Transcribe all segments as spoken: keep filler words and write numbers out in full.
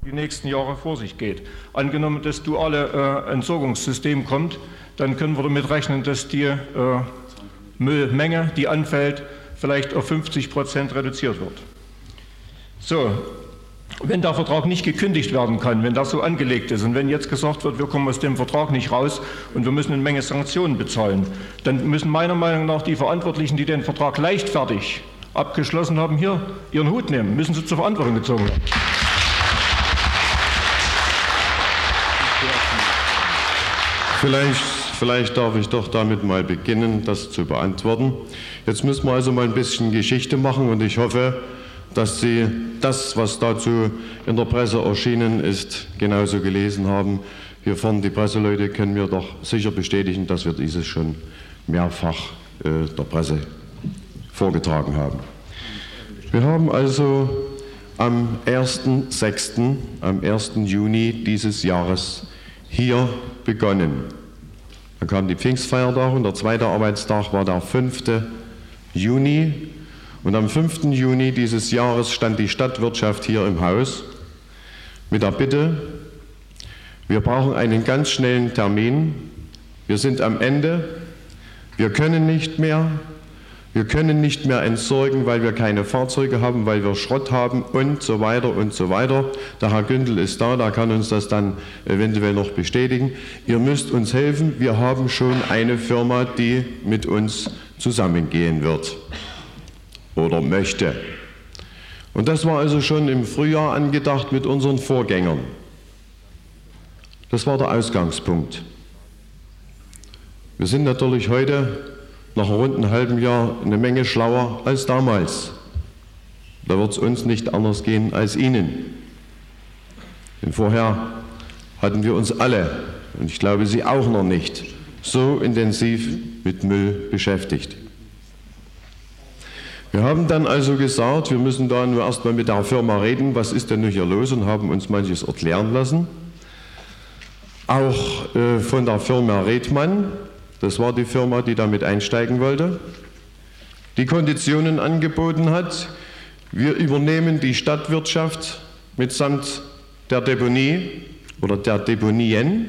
die nächsten Jahre vor sich geht. Angenommen, das duale äh, Entsorgungssystem kommt, dann können wir damit rechnen, dass die äh, Müllmenge, die anfällt, vielleicht auf fünfzig Prozent reduziert wird. So, wenn der Vertrag nicht gekündigt werden kann, wenn das so angelegt ist und wenn jetzt gesagt wird, wir kommen aus dem Vertrag nicht raus und wir müssen eine Menge Sanktionen bezahlen, dann müssen meiner Meinung nach die Verantwortlichen, die den Vertrag leichtfertig abgeschlossen haben, hier ihren Hut nehmen, müssen sie zur Verantwortung gezogen werden. Vielleicht, vielleicht darf ich doch damit mal beginnen, das zu beantworten. Jetzt müssen wir also mal ein bisschen Geschichte machen und ich hoffe, dass Sie das, was dazu in der Presse erschienen ist, genauso gelesen haben. Hier vorne, die Presseleute, können mir doch sicher bestätigen, dass wir dieses schon mehrfach äh, der Presse vorgetragen haben. Wir haben also am ersten sechsten, am ersten Juni dieses Jahres hier begonnen. Dann kam die Pfingstfeiertag und der zweite Arbeitstag war der fünfte Juni. Und am fünften Juni dieses Jahres stand die Stadtwirtschaft hier im Haus mit der Bitte, wir brauchen einen ganz schnellen Termin, wir sind am Ende, wir können nicht mehr, wir können nicht mehr entsorgen, weil wir keine Fahrzeuge haben, weil wir Schrott haben und so weiter und so weiter. Der Herr Gündel ist da, der kann uns das dann eventuell noch bestätigen. Ihr müsst uns helfen, wir haben schon eine Firma, die mit uns zusammengehen wird oder möchte. Und das war also schon im Frühjahr angedacht mit unseren Vorgängern. Das war der Ausgangspunkt. Wir sind natürlich heute nach einem runden halben Jahr eine Menge schlauer als damals. Da wird es uns nicht anders gehen als Ihnen. Denn vorher hatten wir uns alle, und ich glaube Sie auch noch nicht, so intensiv mit Müll beschäftigt. Wir haben dann also gesagt, wir müssen da nur erst mal mit der Firma reden, was ist denn nun hier los, und haben uns manches erklären lassen. Auch äh, von der Firma Redmann, das war die Firma, die damit einsteigen wollte, die Konditionen angeboten hat. Wir übernehmen die Stadtwirtschaft mitsamt der Deponie oder der Deponien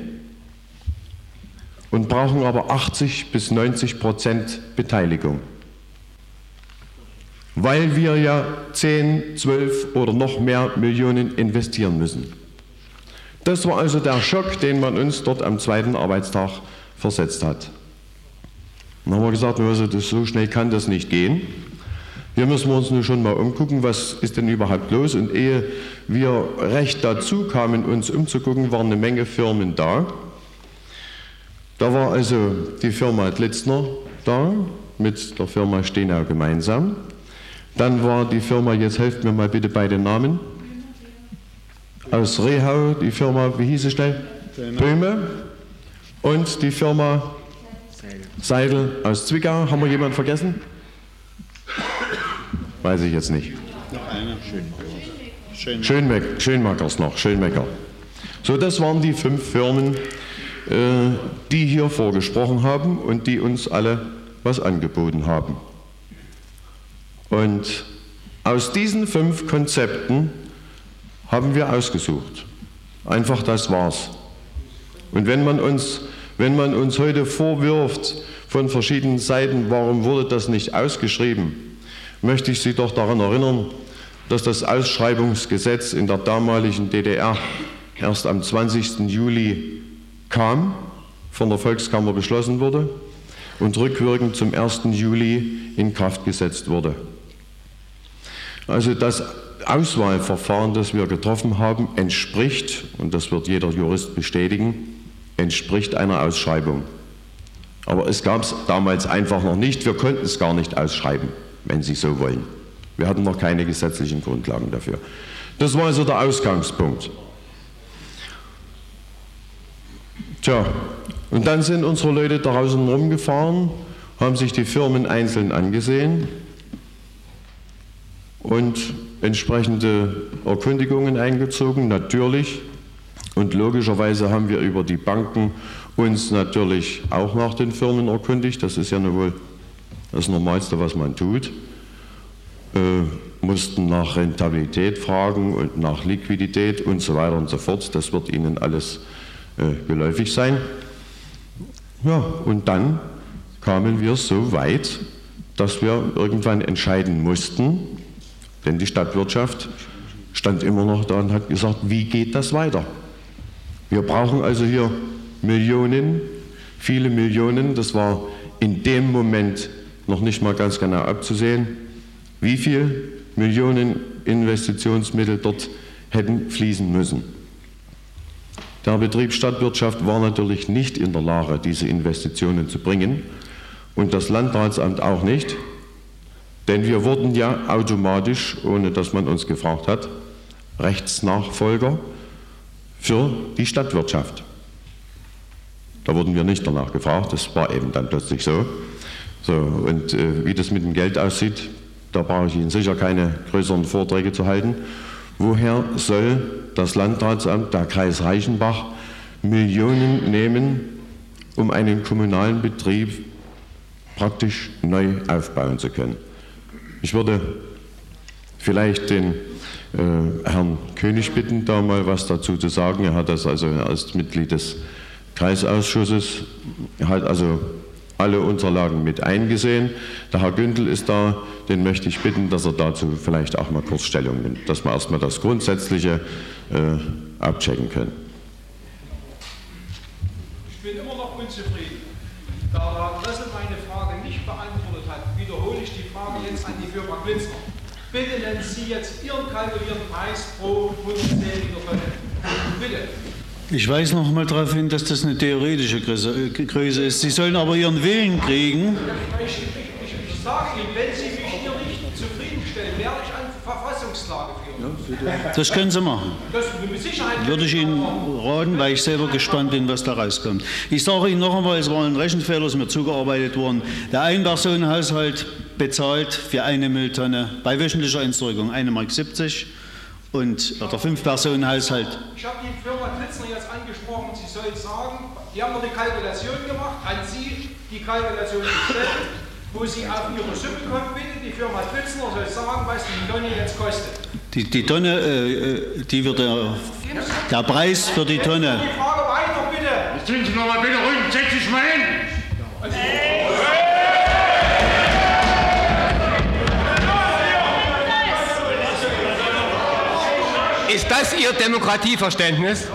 und brauchen aber achtzig bis neunzig Prozent Beteiligung. Weil wir ja zehn, zwölf oder noch mehr Millionen investieren müssen. Das war also der Schock, den man uns dort am zweiten Arbeitstag versetzt hat. Dann haben wir gesagt, also das, so schnell kann das nicht gehen. Hier müssen wir uns nur schon mal umgucken, was ist denn überhaupt los. Und ehe wir recht dazu kamen, uns umzugucken, waren eine Menge Firmen da. Da war also die Firma Glitzner da, mit der Firma Stenau gemeinsam. Dann war die Firma, jetzt helft mir mal bitte bei den Namen, aus Rehau, die Firma, wie hieß es schnell? Böhme. Und die Firma Seidel aus Zwickau. Haben wir jemanden vergessen? Weiß ich jetzt nicht. Noch einer. Schönmecker. Schönmecker. Schönmeckers noch, Schönmecker. So, das waren die fünf Firmen, äh, die hier vorgesprochen haben und die uns alle was angeboten haben. Und aus diesen fünf Konzepten haben wir ausgesucht. Einfach das war's. Und wenn man uns, wenn man uns heute vorwirft von verschiedenen Seiten, warum wurde das nicht ausgeschrieben, möchte ich Sie doch daran erinnern, dass das Ausschreibungsgesetz in der damaligen D D R erst am zwanzigsten Juli kam, von der Volkskammer beschlossen wurde und rückwirkend zum ersten Juli in Kraft gesetzt wurde. Also das Auswahlverfahren, das wir getroffen haben, entspricht, und das wird jeder Jurist bestätigen, entspricht einer Ausschreibung. Aber es gab es damals einfach noch nicht, wir konnten es gar nicht ausschreiben, wenn Sie so wollen. Wir hatten noch keine gesetzlichen Grundlagen dafür. Das war also der Ausgangspunkt. Tja, und dann sind unsere Leute draußen rumgefahren, haben sich die Firmen einzeln angesehen und entsprechende Erkundigungen eingezogen, natürlich. Und logischerweise haben wir über die Banken uns natürlich auch nach den Firmen erkundigt. Das ist ja nur wohl das Normalste, was man tut. Äh, mussten nach Rentabilität fragen und nach Liquidität und so weiter und so fort. Das wird Ihnen alles äh, geläufig sein. Ja, und dann kamen wir so weit, dass wir irgendwann entscheiden mussten, denn die Stadtwirtschaft stand immer noch da und hat gesagt, wie geht das weiter? Wir brauchen also hier Millionen, viele Millionen, das war in dem Moment noch nicht mal ganz genau abzusehen, wie viel Millionen Investitionsmittel dort hätten fließen müssen. Der Betrieb Stadtwirtschaft war natürlich nicht in der Lage, diese Investitionen zu bringen und das Landratsamt auch nicht, denn wir wurden ja automatisch, ohne dass man uns gefragt hat, Rechtsnachfolger für die Stadtwirtschaft. Da wurden wir nicht danach gefragt, das war eben dann plötzlich so. So und äh, wie das mit dem Geld aussieht, da brauche ich Ihnen sicher keine größeren Vorträge zu halten. Woher soll das Landratsamt, der Kreis Reichenbach, Millionen nehmen, um einen kommunalen Betrieb praktisch neu aufbauen zu können? Ich würde vielleicht den äh, Herrn König bitten, da mal was dazu zu sagen. Er hat das also als Mitglied des Kreisausschusses, er hat also alle Unterlagen mit eingesehen. Der Herr Güntel ist da, den möchte ich bitten, dass er dazu vielleicht auch mal kurz Stellung nimmt, dass wir erstmal das Grundsätzliche äh, abchecken können. Ich bin immer noch unzufrieden. Da Herr Dressel meine Frage nicht beantwortet hat, wiederhole ich die Frage jetzt an die Firma Glitzner. Bitte nennen Sie jetzt Ihren kalkulierten Preis pro hundertzehn Liter Tonne. Bitte. Ich weise noch mal darauf hin, dass das eine theoretische Größe ist. Sie sollen aber Ihren Willen kriegen. Ich, ich, ich, ich sage Ihnen, wenn Sie mich hier nicht zufriedenstellen, werde ich eine Verfassungsklage führen. Das können Sie machen. Das mit Sicherheit würde ich Ihnen raten, weil ich selber gespannt bin, was da rauskommt. Ich sage Ihnen noch einmal, es war ein Rechenfehler, ist mir zugearbeitet worden. Der Ein-Personen-Haushalt bezahlt für eine Mülltonne bei wöchentlicher Entsorgung eine Mark siebzig. Und der Fünf-Personen-Haushalt. Ich habe die Firma Glitzner jetzt angesprochen, sie soll sagen, die haben noch eine Kalkulation gemacht, an Sie die Kalkulation gestellt, wo Sie auf Ihre Summe kommen, bitte, die Firma Glitzner soll sagen, was die Tonne jetzt kostet. Die, die Tonne, äh, die wird der, der Preis für die Tonne. Die Frage weiter, bitte. Jetzt sind Sie noch mal bitte ruhig, setz dich mal hin. Also, Ist das Ihr Demokratieverständnis?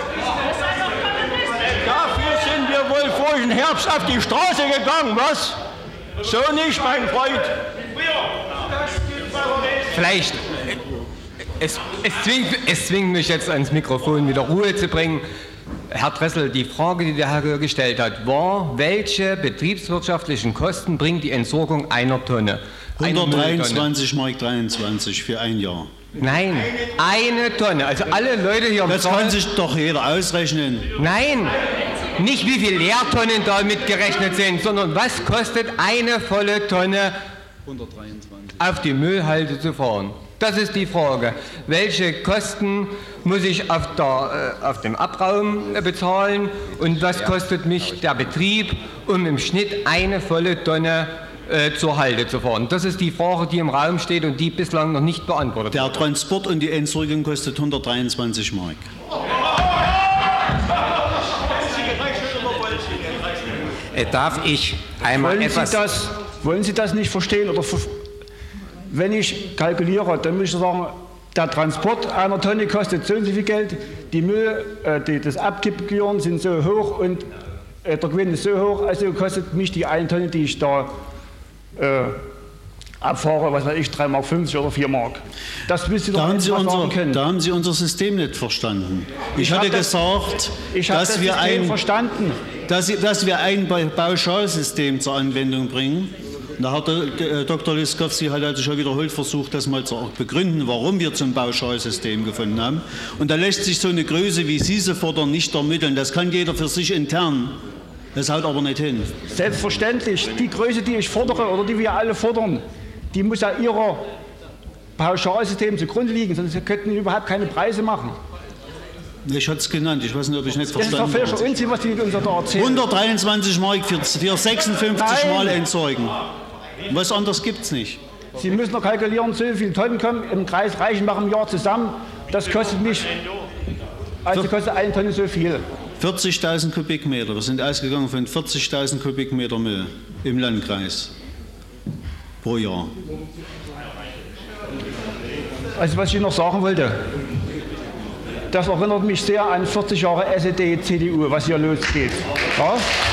Dafür sind wir wohl vorigen Herbst auf die Straße gegangen, was? So nicht, mein Freund. Vielleicht, es, es, zwingt, es zwingt mich jetzt ans Mikrofon wieder Ruhe zu bringen. Herr Dressel, die Frage, die der Herr gestellt hat, war, welche betriebswirtschaftlichen Kosten bringt die Entsorgung einer Tonne? hundertdreiundzwanzig Mark dreiundzwanzig für ein Jahr. Nein, eine Tonne. Also alle Leute hier im Das Saal, kann sich doch jeder ausrechnen. Nein, nicht wie viele Leertonnen da mitgerechnet sind, sondern was kostet eine volle Tonne auf die Müllhalde zu fahren? Das ist die Frage. Welche Kosten muss ich auf, der, äh, auf dem Abraum äh, bezahlen und was kostet mich der Betrieb, um im Schnitt eine volle Tonne äh, zur Halde zu fahren? Das ist die Frage, die im Raum steht und die bislang noch nicht beantwortet Der wurde. Transport und die Entsorgung kostet hundertdreiundzwanzig Mark. Äh, darf ich einmal Wollen etwas... Sie, das, wollen Sie das nicht verstehen? Oder ver wenn ich kalkuliere, dann muss ich sagen, der Transport einer Tonne kostet so und so viel Geld, die Müll, äh, die, das Abkippgebühren sind so hoch und äh, der Gewinn ist so hoch, also kostet mich die eine Tonne, die ich da äh, abfahre, was weiß ich, drei Mark fünfzig oder vier Mark. Das müsst ihr doch Da haben, Sie einfach unser, sagen können. da haben Sie unser System nicht verstanden. Ich, Ich hatte hab das- gesagt, Ich habe dass, das wir System ein, verstanden. dass, dass wir ein Pauschalsystem zur Anwendung bringen. Da hat der, äh, Doktor Liskowski hat also schon wiederholt versucht, das mal zu begründen, warum wir zum Pauschalsystem gefunden haben. Und da lässt sich so eine Größe, wie Sie sie fordern, nicht ermitteln. Das kann jeder für sich intern. Das haut aber nicht hin. Selbstverständlich, die Größe, die ich fordere oder die wir alle fordern, die muss ja Ihrer Pauschalsystem zugrunde liegen, sonst könnten wir überhaupt keine Preise machen. Ich hatte es genannt, ich weiß nicht, ob ich nicht Das ist doch verstanden völliger habe. Unsinn, was die uns da erzählen. hundertdreiundzwanzig Mark für, für sechsundfünfzig Nein. Mal entsorgen. Was anderes gibt es nicht. Sie müssen noch kalkulieren, so viele Tonnen kommen im Kreis Reichenbach im Jahr zusammen. Das kostet nicht, also kostet eine Tonne so viel. vierzigtausend Kubikmeter. Wir sind ausgegangen von vierzigtausend Kubikmeter Müll im Landkreis pro Jahr. Also was ich noch sagen wollte, das erinnert mich sehr an vierzig Jahre S E D, C D U, was hier losgeht. Ja?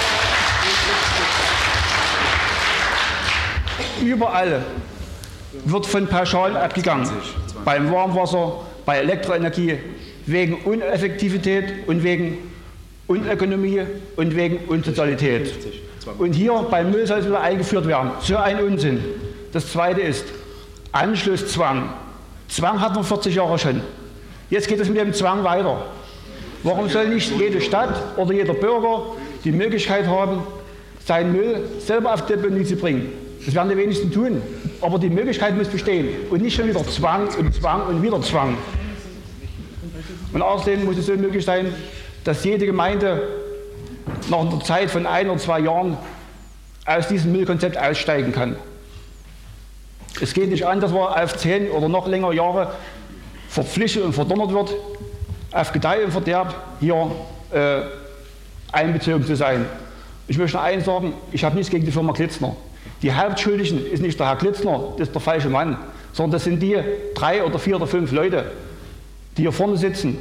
Überall wird von Pauschalen abgegangen. Beim Warmwasser, bei Elektroenergie, wegen Uneffektivität und wegen Unökonomie und wegen Unsozialität. Und hier beim Müll soll es wieder eingeführt werden. So ein Unsinn. Das Zweite ist Anschlusszwang. Zwang hatten wir vierzig Jahre schon. Jetzt geht es mit dem Zwang weiter. Warum soll nicht jede Stadt oder jeder Bürger die Möglichkeit haben, seinen Müll selber auf die Deponie zu bringen? Das werden die wenigsten tun. Aber die Möglichkeit muss bestehen. Und nicht schon wieder Zwang und Zwang und wieder Zwang. Und außerdem muss es so möglich sein, dass jede Gemeinde nach einer Zeit von ein oder zwei Jahren aus diesem Müllkonzept aussteigen kann. Es geht nicht an, dass man auf zehn oder noch länger Jahre verpflichtet und verdonnert wird, auf Gedeih und Verderb hier äh, einbezogen zu sein. Ich möchte noch eins sagen, ich habe nichts gegen die Firma Klitzner. Die Hauptschuldigen ist nicht der Herr Klitzner, das ist der falsche Mann, sondern das sind die drei oder vier oder fünf Leute, die hier vorne sitzen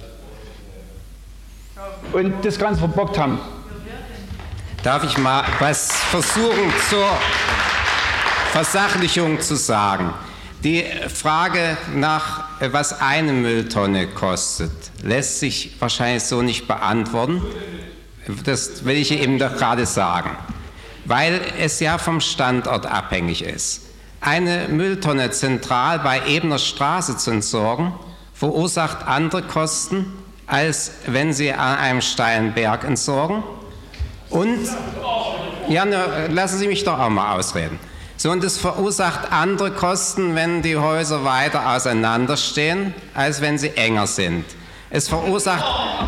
und das Ganze verbockt haben. Darf ich mal was versuchen zur Versachlichung zu sagen? Die Frage nach, was eine Mülltonne kostet, lässt sich wahrscheinlich so nicht beantworten. Das will ich eben doch gerade sagen, weil es ja vom Standort abhängig ist. Eine Mülltonne zentral bei Ebener Straße zu entsorgen, verursacht andere Kosten, als wenn Sie an einem steilen Berg entsorgen. Und, ja, ne, lassen Sie mich doch auch mal ausreden. So, und es verursacht andere Kosten, wenn die Häuser weiter auseinanderstehen, als wenn sie enger sind. Es verursacht,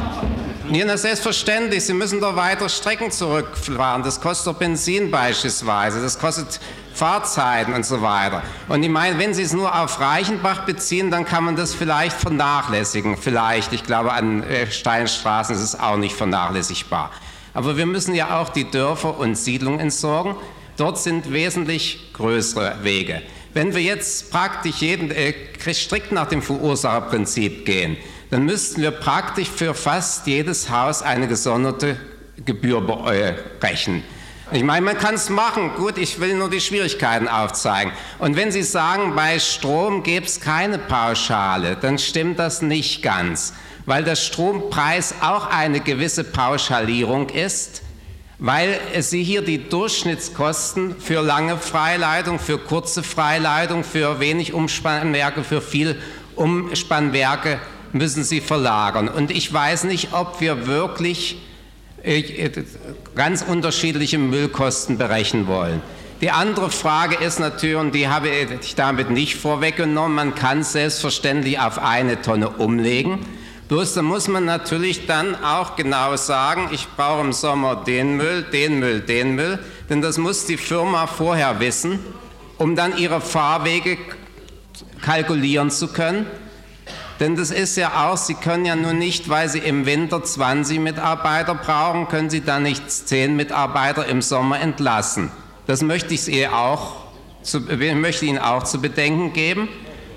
ja, na, selbstverständlich, Sie müssen doch weiter Strecken zurückfahren. Das kostet doch Benzin beispielsweise, das kostet Fahrzeiten und so weiter. Und ich meine, wenn Sie es nur auf Reichenbach beziehen, dann kann man das vielleicht vernachlässigen. Vielleicht, ich glaube, an äh, steilen Straßen ist es auch nicht vernachlässigbar. Aber wir müssen ja auch die Dörfer und Siedlungen entsorgen. Dort sind wesentlich größere Wege. Wenn wir jetzt praktisch jeden, äh, strikt nach dem Verursacherprinzip gehen, dann müssten wir praktisch für fast jedes Haus eine gesonderte Gebühr berechnen. Ich meine, man kann es machen. Gut, ich will nur die Schwierigkeiten aufzeigen. Und wenn Sie sagen, bei Strom gäbe es keine Pauschale, dann stimmt das nicht ganz, weil der Strompreis auch eine gewisse Pauschalierung ist, weil Sie hier die Durchschnittskosten für lange Freileitung, für kurze Freileitung, für wenig Umspannwerke, für viel Umspannwerke müssen Sie verlagern. Und ich weiß nicht, ob wir wirklich äh, ganz unterschiedliche Müllkosten berechnen wollen. Die andere Frage ist natürlich, und die habe ich damit nicht vorweggenommen, man kann es selbstverständlich auf eine Tonne umlegen. Bloß da muss man natürlich dann auch genau sagen, ich brauche im Sommer den Müll, den Müll, den Müll, denn das muss die Firma vorher wissen, um dann ihre Fahrwege kalkulieren zu können. Denn das ist ja auch, Sie können ja nur nicht, weil Sie im Winter zwanzig Mitarbeiter brauchen, können Sie dann nicht zehn Mitarbeiter im Sommer entlassen. Das möchte ich Ihnen auch zu, möchte Ihnen auch zu bedenken geben.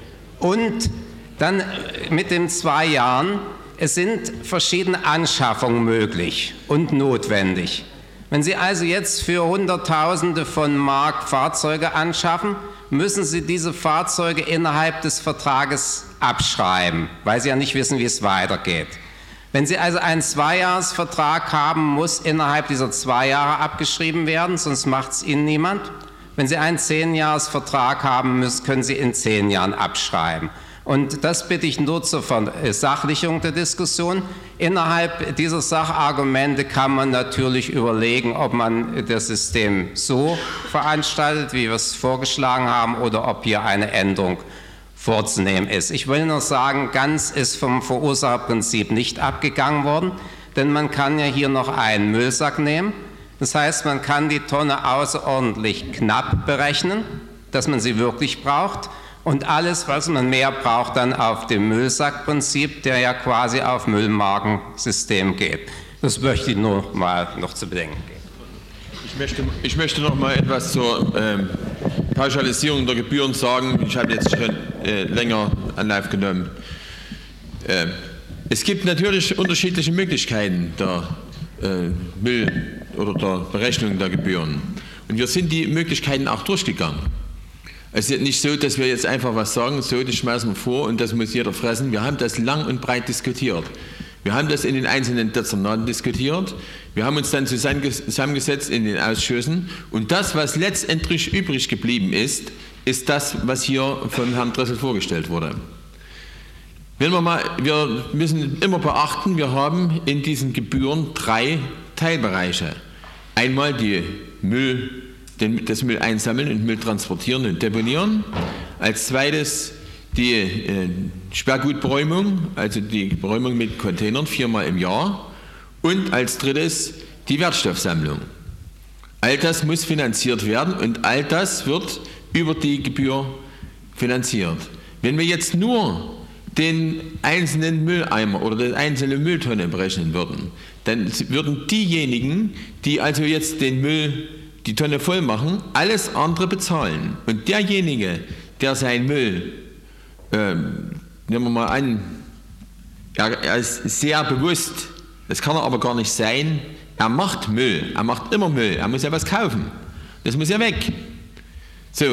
Und dann mit den zwei Jahren, es sind verschiedene Anschaffungen möglich und notwendig. Wenn Sie also jetzt für Hunderttausende von Mark Fahrzeuge anschaffen, müssen Sie diese Fahrzeuge innerhalb des Vertrages abschreiben, weil Sie ja nicht wissen, wie es weitergeht. Wenn Sie also einen Zweijahresvertrag haben, muss innerhalb dieser zwei Jahre abgeschrieben werden, sonst macht es Ihnen niemand. Wenn Sie einen Zehnjahresvertrag haben müssen, können Sie in zehn Jahren abschreiben. Und das bitte ich nur zur Versachlichung der Diskussion. Innerhalb dieser Sachargumente kann man natürlich überlegen, ob man das System so veranstaltet, wie wir es vorgeschlagen haben, oder ob hier eine Änderung vorzunehmen ist. Ich will nur sagen, ganz ist vom Verursacherprinzip nicht abgegangen worden, denn man kann ja hier noch einen Müllsack nehmen. Das heißt, man kann die Tonne außerordentlich knapp berechnen dass man sie wirklich braucht. Und alles, was man mehr braucht, dann auf dem Müllsackprinzip, der ja quasi auf Müllmarkensystem geht. Das möchte ich nur mal noch zu bedenken geben. Ich möchte, ich möchte noch mal etwas zur ähm, Pauschalisierung der Gebühren sagen. Ich habe jetzt schon äh, länger Anlauf genommen. Äh, es gibt natürlich unterschiedliche Möglichkeiten der äh, Müll- oder der Berechnung der Gebühren. Und wir sind die Möglichkeiten auch durchgegangen. Es ist nicht so, dass wir jetzt einfach was sagen, so, das schmeißen wir vor und das muss jeder fressen. Wir haben das lang und breit diskutiert. Wir haben das in den einzelnen Dezernaten diskutiert. Wir haben uns dann zusammengesetzt in den Ausschüssen. Und das, was letztendlich übrig geblieben ist, ist das, was hier von Herrn Dressel vorgestellt wurde. Wenn wir, mal, wir müssen immer beachten, wir haben in diesen Gebühren drei Teilbereiche. Einmal die Müll, den, das Müll einsammeln und Müll transportieren und deponieren. Als zweites die äh, Sperrgutberäumung, also die Beräumung mit Containern viermal im Jahr. Und als drittes die Wertstoffsammlung. All das muss finanziert werden und all das wird über die Gebühr finanziert. Wenn wir jetzt nur den einzelnen Mülleimer oder die einzelne Mülltonne berechnen würden, dann würden diejenigen, die also jetzt den Müll, die Tonne voll machen, alles andere bezahlen. Und derjenige, der seinen Müll, ähm, nehmen wir mal an, er, er ist sehr bewusst, das kann er aber gar nicht sein, er macht Müll, er macht immer Müll, er muss ja was kaufen, das muss ja weg. So,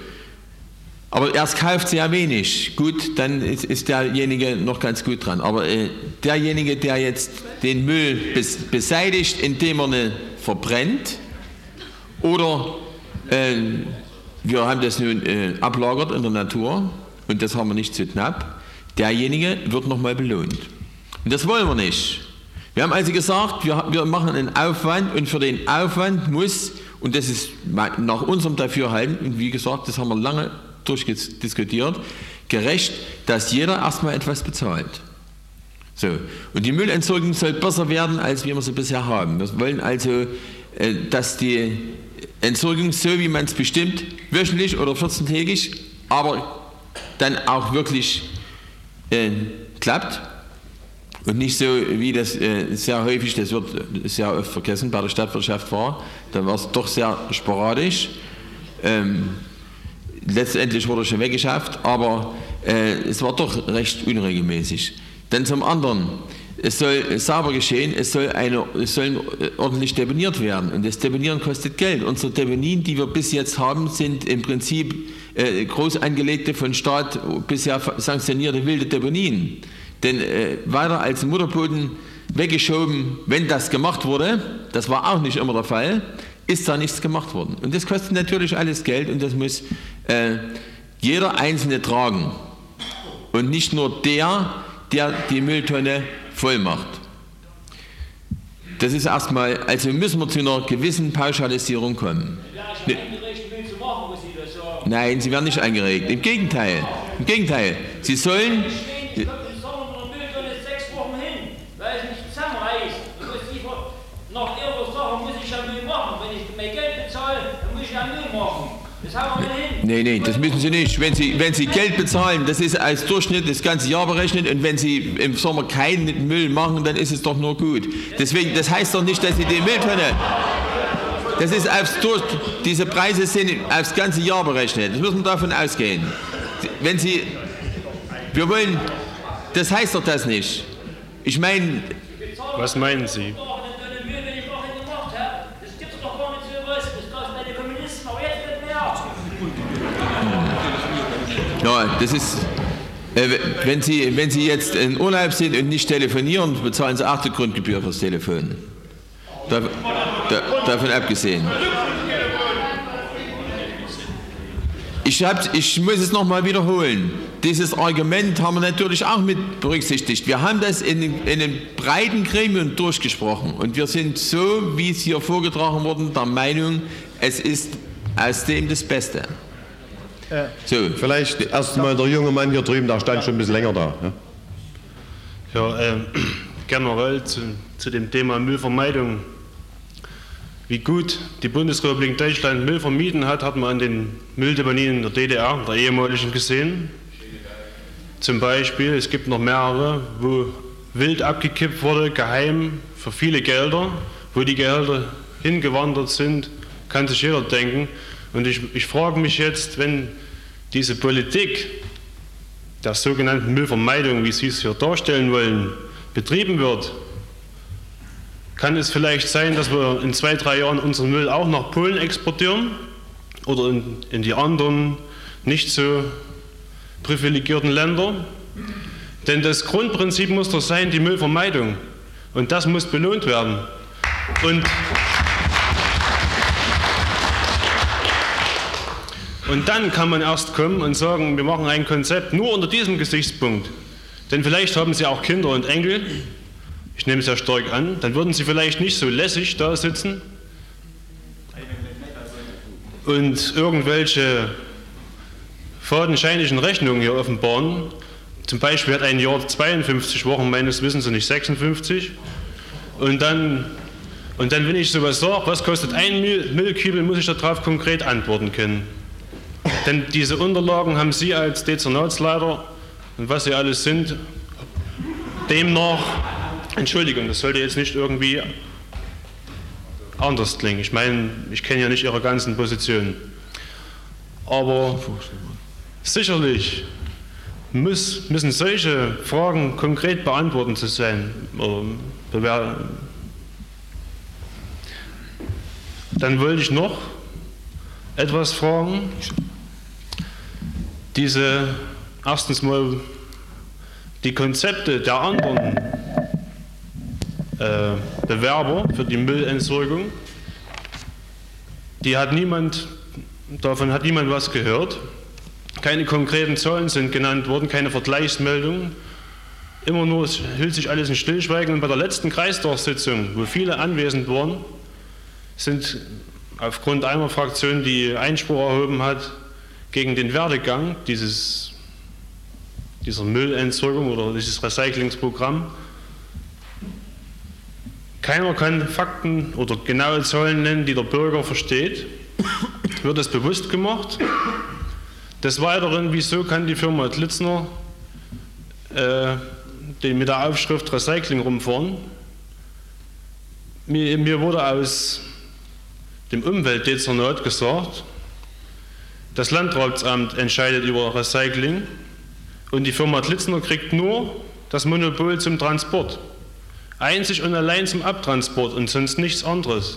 aber erst kauft sehr wenig, gut, dann ist, ist derjenige noch ganz gut dran. Aber äh, derjenige, der jetzt den Müll bes beseitigt, indem er ihn verbrennt, oder äh, wir haben das nun äh, ablagert in der Natur und das haben wir nicht zu knapp, derjenige wird nochmal belohnt. Und das wollen wir nicht. Wir haben also gesagt, wir, wir machen einen Aufwand und für den Aufwand muss, und das ist nach unserem Dafürhalten, und wie gesagt, das haben wir lange durchdiskutiert, gerecht, dass jeder erstmal etwas bezahlt. So. Und die Müllentsorgung soll besser werden, als wir sie bisher haben. Wir wollen also, dass die Entsorgung, so wie man es bestimmt, wöchentlich oder vierzehntägig, aber dann auch wirklich äh, klappt und nicht so, wie das äh, sehr häufig, das wird sehr oft vergessen, bei der Stadtwirtschaft war, da war es doch sehr sporadisch. Ähm, letztendlich wurde es schon weggeschafft, aber äh, es war doch recht unregelmäßig. Dann zum anderen, es soll sauber geschehen, es soll, eine, es soll ordentlich deponiert werden und das Deponieren kostet Geld. Unsere Deponien, die wir bis jetzt haben, sind im Prinzip äh, groß angelegte, von Staat bisher sanktionierte wilde Deponien. Denn äh, weiter als Mutterboden weggeschoben, wenn das gemacht wurde, das war auch nicht immer der Fall, ist da nichts gemacht worden. Und das kostet natürlich alles Geld und das muss äh, jeder Einzelne tragen. Und nicht nur der, der die Mülltonne voll macht. Das ist erstmal, also müssen wir zu einer gewissen Pauschalisierung kommen. Ne. Nein, Sie werden nicht eingeregt. Im Gegenteil. Im Gegenteil. Sie sollen. Nach Ihrer Sache muss ich ja Müll machen. Wenn ich mehr Geld bezahle, dann muss ich ja Müll machen. Das haben wir hin. Nein, nein, das müssen Sie nicht. Wenn Sie, wenn Sie Geld bezahlen, das ist als Durchschnitt das ganze Jahr berechnet und wenn Sie im Sommer keinen Müll machen, dann ist es doch nur gut. Deswegen, das heißt doch nicht, dass Sie die Mülltonne, das ist aufs Durch, diese Preise sind aufs ganze Jahr berechnet. Das müssen wir davon ausgehen. Wenn Sie, wir wollen, das heißt doch das nicht. Ich meine, was meinen Sie? Ja, das ist, äh, wenn, Sie, wenn Sie jetzt in Urlaub sind und nicht telefonieren, bezahlen Sie auch die Grundgebühr fürs Telefon. Da, da, davon abgesehen. Ich, hab, ich muss es nochmal wiederholen. Dieses Argument haben wir natürlich auch mit berücksichtigt. Wir haben das in, in einem breiten Gremium durchgesprochen und wir sind so, wie es hier vorgetragen wurde, der Meinung, es ist aus dem das Beste. So, vielleicht erstmal der junge Mann hier drüben, der stand schon ein bisschen länger da. Ja, ja äh, generell zu, zu dem Thema Müllvermeidung. wie gut die Bundesrepublik Deutschland Müll vermieden hat, hat man an den Mülldeponien in der D D R, der ehemaligen, gesehen. Zum Beispiel, es gibt noch mehrere, wo wild abgekippt wurde, geheim, für viele Gelder. Wo die Gelder hingewandert sind, kann sich jeder denken. Und ich, ich frage mich jetzt, wenn diese Politik der sogenannten Müllvermeidung, wie Sie es hier darstellen wollen, betrieben wird, kann es vielleicht sein, dass wir in zwei, drei Jahren unseren Müll auch nach Polen exportieren oder in, in die anderen nicht so privilegierten Länder? Denn das Grundprinzip muss doch sein, die Müllvermeidung. Und das muss belohnt werden. Und, und dann kann man erst kommen und sagen, wir machen ein Konzept nur unter diesem Gesichtspunkt. Denn vielleicht haben Sie auch Kinder und Enkel, ich nehme es ja stark an, dann würden Sie vielleicht nicht so lässig da sitzen und irgendwelche fadenscheinischen Rechnungen hier offenbaren. Zum Beispiel hat ein Jahr zweiundfünfzig Wochen, meines Wissens, und nicht sechsundfünfzig. Und dann, und dann, wenn ich sowas sage, was kostet ein Müllkübel, muss ich darauf konkret antworten können. Denn diese Unterlagen haben Sie als Dezernatsleiter und was Sie alles sind, demnach, Entschuldigung, das sollte jetzt nicht irgendwie anders klingen. Ich meine, ich kenne ja nicht Ihre ganzen Positionen. Aber sicherlich muss, müssen solche Fragen konkret beantwortet zu sein. Dann wollte ich noch etwas fragen. Diese, erstens mal, die Konzepte der anderen äh, Bewerber für die Müllentsorgung, die hat niemand, davon hat niemand was gehört. Keine konkreten Zahlen sind genannt worden, keine Vergleichsmeldungen. Immer nur, es hielt sich alles in Stillschweigen. Und bei der letzten Kreistagssitzung, wo viele anwesend waren, sind aufgrund einer Fraktion, die Einspruch erhoben hat gegen den Werdegang dieses, dieser Müllentsorgung oder dieses Recyclingsprogramm, keiner kann Fakten oder genaue Zahlen nennen, die der Bürger versteht. Wird es bewusst gemacht? Des Weiteren, wieso kann die Firma Glitzner äh, den mit der Aufschrift Recycling rumfahren? Mir, mir wurde aus dem Umweltdezernat gesagt, das Landratsamt entscheidet über Recycling und die Firma Glitzner kriegt nur das Monopol zum Transport. Einzig und allein zum Abtransport und sonst nichts anderes.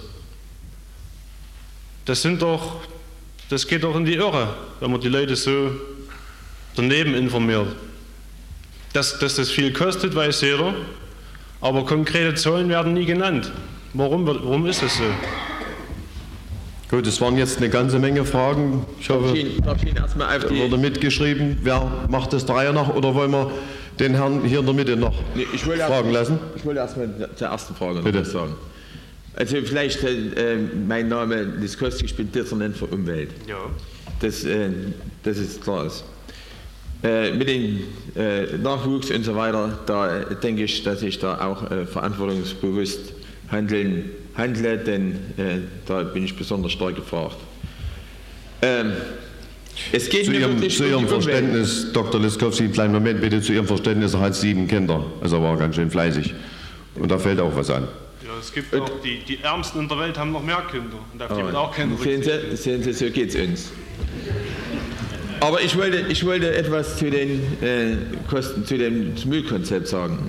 Das sind doch, das geht doch in die Irre, wenn man die Leute so daneben informiert. Dass, dass das viel kostet, weiß jeder, aber konkrete Zahlen werden nie genannt. Warum, warum ist das so? Gut, es waren jetzt eine ganze Menge Fragen. Ich hoffe, da wurde mitgeschrieben. Wer macht das der Reihe nach oder wollen wir den Herrn hier in der Mitte noch nee, ich fragen erst, lassen? Ich wollte erst mal zur ersten Frage noch was sagen. Also vielleicht, äh, mein Name ist Kost, ich bin Dezernent für Umwelt. Ja. Das, äh, das ist klar. Ist. Äh, mit dem äh, Nachwuchs und so weiter, da denke ich, dass ich da auch äh, verantwortungsbewusst handeln, handle, denn äh, da bin ich besonders stark gefragt. Ähm, es geht zu mir Ihrem, wirklich zu Ihrem um Verständnis, Doktor Liskowski, einen kleinen Moment bitte, zu Ihrem Verständnis, er hat sieben Kinder, also er war ganz schön fleißig. Und da fällt auch was an. Ja, es gibt auch, die, die Ärmsten in der Welt haben noch mehr Kinder. Und auf die oh, wird auch Kinder sehen Sie, sehen Sie, so geht es uns. Aber ich wollte, ich wollte etwas zu den äh, Kosten, zu dem Müllkonzept sagen.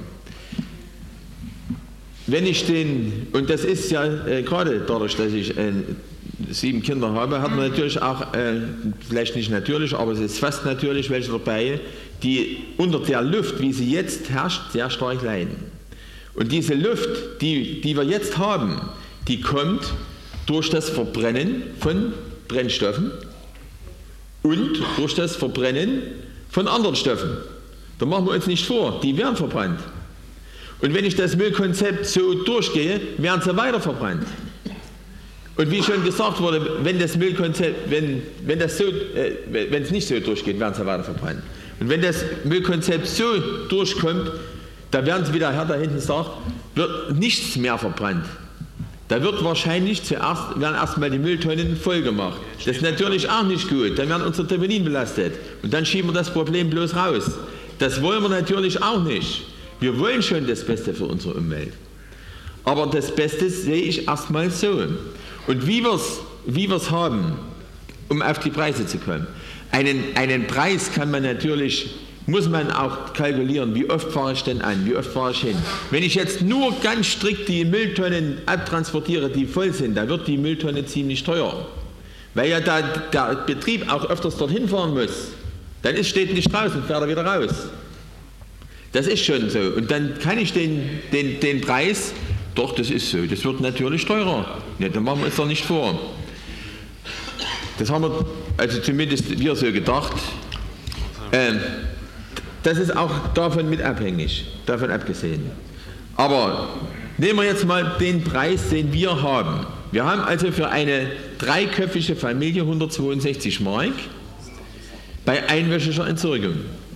Wenn ich den, und das ist ja äh, gerade dadurch, dass ich äh, sieben Kinder habe, hat man natürlich auch, äh, vielleicht nicht natürlich, aber es ist fast natürlich welche dabei, die unter der Luft, wie sie jetzt herrscht, sehr stark leiden. Und diese Luft, die, die wir jetzt haben, die kommt durch das Verbrennen von Brennstoffen und durch das Verbrennen von anderen Stoffen. Da machen wir uns nicht vor, die werden verbrannt. Und wenn ich das Müllkonzept so durchgehe, werden sie weiter verbrannt. Und wie schon gesagt wurde, wenn das Müllkonzept, wenn, wenn, das so, äh, wenn es nicht so durchgeht, werden sie weiter verbrannt. Und wenn das Müllkonzept so durchkommt, da werden sie, wie der Herr da hinten sagt, wird nichts mehr verbrannt. Da wird wahrscheinlich zuerst, werden erstmal die Mülltonnen voll gemacht. Das ist natürlich auch nicht gut. Dann werden unsere Deponien belastet. Und dann schieben wir das Problem bloß raus. Das wollen wir natürlich auch nicht. Wir wollen schon das Beste für unsere Umwelt. Aber das Beste sehe ich erstmal so. Und wie wir es wie wir's haben, um auf die Preise zu kommen. Einen, einen Preis kann man natürlich, muss man auch kalkulieren, wie oft fahre ich denn an, wie oft fahre ich hin. Wenn ich jetzt nur ganz strikt die Mülltonnen abtransportiere, die voll sind, dann wird die Mülltonne ziemlich teuer. Weil ja da der Betrieb auch öfters dorthin fahren muss. Dann ist, steht nicht draußen, fährt er wieder raus. Das ist schon so. Und dann kann ich den, den, den Preis, doch, das ist so, das wird natürlich teurer. Ja, dann machen wir uns doch nicht vor. Das haben wir, also zumindest wir so gedacht. Ähm, das ist auch davon mit abhängig, davon abgesehen. Aber nehmen wir jetzt mal den Preis, den wir haben. Wir haben also für eine dreiköpfige Familie hundertzweiundsechzig Mark bei einwöchiger Entsorgung.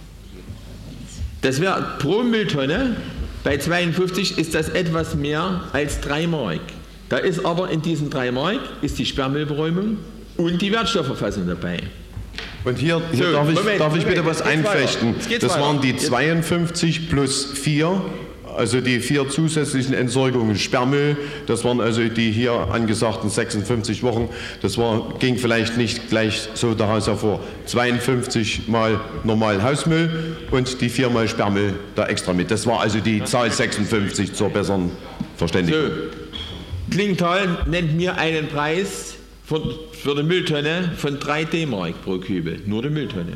Das wäre pro Mülltonne, bei zweiundfünfzig ist das etwas mehr als drei Mark. Da ist aber in diesen drei Mark ist die Sperrmüllberäumung und die Wertstoffverfassung dabei. Und hier, hier so, darf, ich, Moment, darf ich bitte Moment, was einfechten. Das weiter. Waren die zweiundfünfzig plus vier, also die vier zusätzlichen Entsorgungen Sperrmüll. Das waren also die hier angesagten sechsundfünfzig Wochen. Das war, ging vielleicht nicht gleich so daraus hervor. zweiundfünfzig mal normal Hausmüll und die vier mal Sperrmüll da extra mit. Das war also die Zahl sechsundfünfzig zur besseren Verständigung. So, Klingenthal nennt mir einen Preis Von, für die Mülltonne von drei D-Mark pro Kübel, nur die Mülltonne.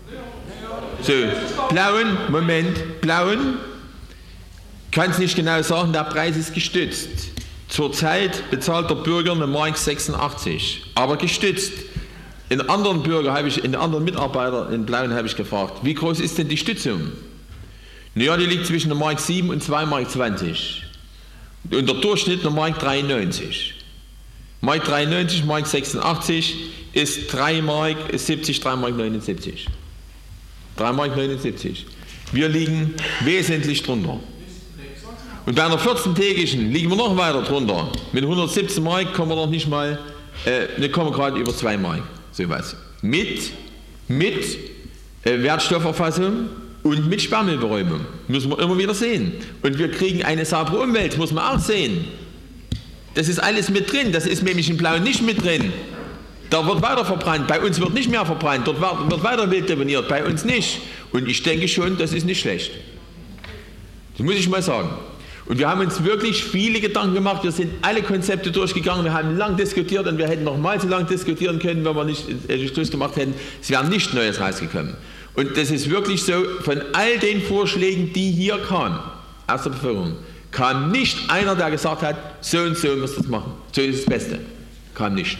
So, blauen, Moment, blauen, kann es nicht genau sagen, der Preis ist gestützt. Zurzeit bezahlt der Bürger eine Mark sechsundachtzig, aber gestützt. In anderen Bürger habe ich, in anderen Mitarbeiter in blauen habe ich gefragt, wie groß ist denn die Stützung? Naja, die liegt zwischen einer Mark sieben und zwei Mark zwanzig. Und der Durchschnitt eine Mark dreiundneunzig. Mark dreiundneunzig, Mark sechsundachtzig ist drei Mark siebzig, drei Mark neunundsiebzig. drei Mark neunundsiebzig. Wir liegen wesentlich drunter. Und bei einer vierzehntägigen liegen wir noch weiter drunter. Mit hundertsiebzehn Mark kommen wir noch nicht mal, äh, wir kommen gerade über zwei Mark. So was. Mit, mit äh, Wertstoffverfassung und mit Sperrmüllberäumung. Müssen wir immer wieder sehen. Und wir kriegen eine saubere Umwelt, muss man auch sehen. Das ist alles mit drin, das ist nämlich in Blau nicht mit drin. Da wird weiter verbrannt, bei uns wird nicht mehr verbrannt, dort wird weiter wild deponiert, bei uns nicht. Und ich denke schon, das ist nicht schlecht. Das muss ich mal sagen. Und wir haben uns wirklich viele Gedanken gemacht, wir sind alle Konzepte durchgegangen, wir haben lang diskutiert und wir hätten noch mal so lang diskutieren können, wenn wir nicht äh, Schluss gemacht hätten. Es wäre nichts Neues rausgekommen. Und das ist wirklich so, von all den Vorschlägen, die hier kamen, aus der Bevölkerung, kam nicht einer, der gesagt hat, so und so muss das machen. So ist das Beste. Kam nicht.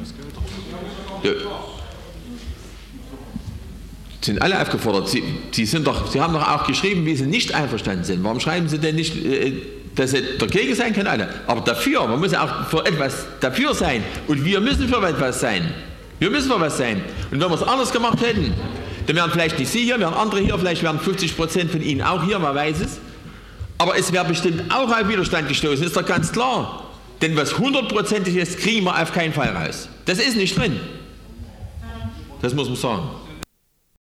Ja. Sind alle aufgefordert. Sie, Sie, sind doch, Sie haben doch auch geschrieben, wie Sie nicht einverstanden sind. Warum schreiben Sie denn nicht, dass Sie dagegen sein können? Alle. Aber dafür, man muss ja auch für etwas dafür sein. Und wir müssen für etwas sein. Wir müssen für etwas sein. Und wenn wir es anders gemacht hätten, dann wären vielleicht nicht Sie hier, wären andere hier, vielleicht wären fünfzig Prozent von Ihnen auch hier, man weiß es. Aber es wäre bestimmt auch auf Widerstand gestoßen, ist doch ganz klar. Denn was hundertprozentig ist, kriegen wir auf keinen Fall raus. Das ist nicht drin. Das muss man sagen.